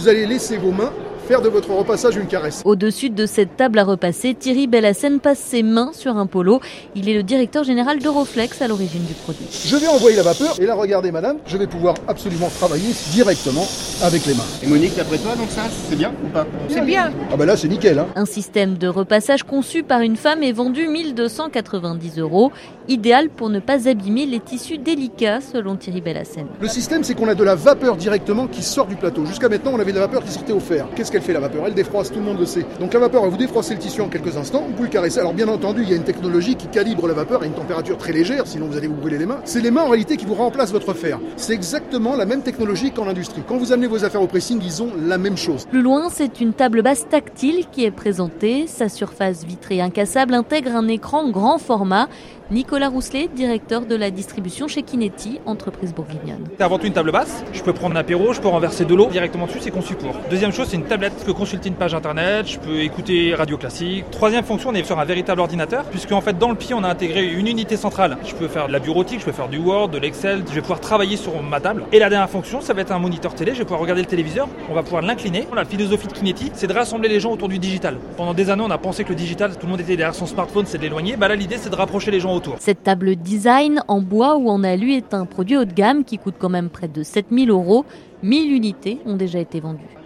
vous allez laisser vos mains faire de votre repassage une caresse. Au-dessus de cette table à repasser, Thierry Bellassène passe ses mains sur un polo. Il est le directeur général d'Euroflex à l'origine du produit. Je vais envoyer la vapeur et là, regardez madame, je vais pouvoir absolument travailler directement avec les mains. Et Monique, d'après toi, donc ça, c'est bien ou pas? C'est bien. Ah ben là, c'est nickel. Hein. Un système de repassage conçu par une femme est vendu 1 290 €, idéal pour ne pas abîmer les tissus délicats selon Thierry Bellassène. Le système, c'est qu'on a de la vapeur directement qui sort du plateau. Jusqu'à maintenant, on avait de la vapeur qui sortait au fer. Qu'est-ce qu'elle fait la vapeur? Elle défroisse, tout le monde le sait. Donc la vapeur, elle vous défroissez le tissu en quelques instants, vous le caressez. Alors bien entendu, il y a une technologie qui calibre la vapeur à une température très légère, sinon vous allez vous brûler les mains. C'est les mains en réalité qui vous remplacent votre fer. C'est exactement la même technologie qu'en industrie. Quand vous amenez vos affaires au pressing, ils ont la même chose. Plus loin, c'est une table basse tactile qui est présentée. Sa surface vitrée incassable intègre un écran grand format. Nicolas Rousselet, directeur de la distribution chez Kinetti, entreprise bourguignonne. C'est avant tout une table basse, je peux prendre un apéro, je peux renverser de l'eau directement dessus, c'est conçu pour. Deuxième chose, c'est une tablette, je peux consulter une page internet, je peux écouter radio classique. Troisième fonction, on est sur un véritable ordinateur, puisque en fait dans le pied on a intégré une unité centrale. Je peux faire de la bureautique, je peux faire du Word, de l'Excel, je vais pouvoir travailler sur ma table. Et la dernière fonction, ça va être un moniteur télé, je vais pouvoir regarder le téléviseur, on va pouvoir l'incliner. La philosophie de Kinetti, c'est de rassembler les gens autour du digital. Pendant des années, on a pensé que le digital, tout le monde était derrière son smartphone, c'est de l'éloigner. Là, l'idée, c'est de rapprocher les gens autour. Cette table design en bois ou en alu est un produit haut de gamme qui coûte quand même près de 7 000 €. 1000 unités ont déjà été vendues.